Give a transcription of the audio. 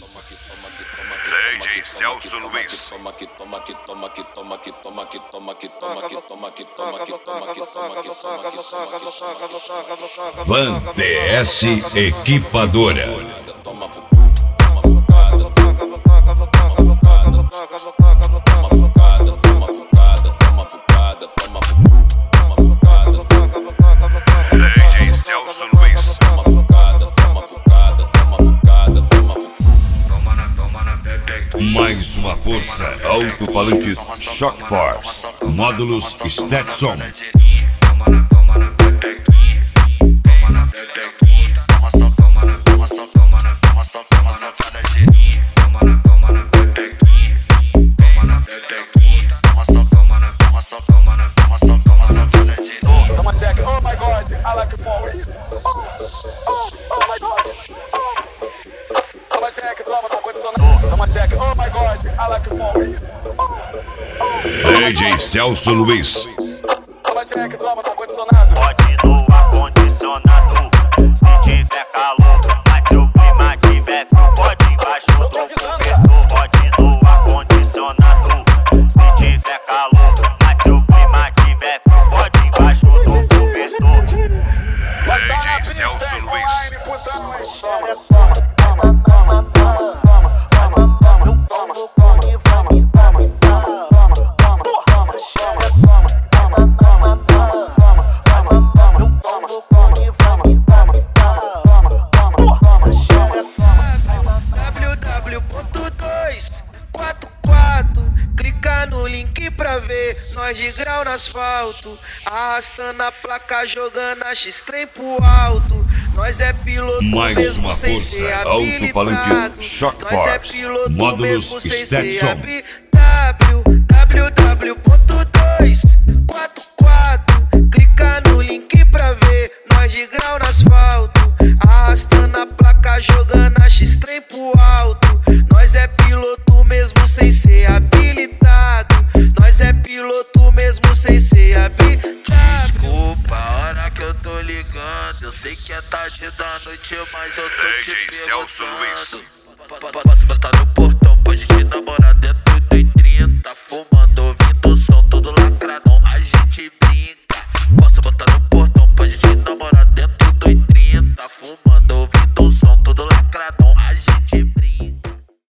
DJ Celso Luiz. Van DS Equipadora. DJ Celso Luiz. Mais uma força, alto-falantes Shock Force, módulos Stetson. Oh my God, I like it for it. Oh my God. Toma check, toma condicionado. Toma check, oh my God, I like it for it. DJ Celso Luiz. Toma check, toma condicionado. Pode no ar-condicionado, se tiver calor. Mas se o clima tiver frio, pode embaixo do cobertor. Pode no ar-condicionado, se tiver calor. Mas se o clima tiver frio, pode embaixo do cobertor. DJ Celso Luiz. Clica no link pra ver nós de grau no asfalto, arrastando a placa, jogando a X-Trem pro alto. Nós é piloto Mais mesmo uma sem força, ser alto-falantes habilitado. Shock Nós é Force, piloto módulos mesmo sem ser Stetson. habilitado. www.244. Clica no link pra ver nós de grau no asfalto, arrastando a placa, jogando a X-Trem pro alto. Nós é piloto mesmo sem ser habilitado. Nós é piloto mesmo sem ser habilitado. Desculpa a hora que eu tô ligando. Eu sei que é tarde da noite, mas eu tô te DJ Celso Luiz. perguntando. Posso botar no portão pra gente namorar dentro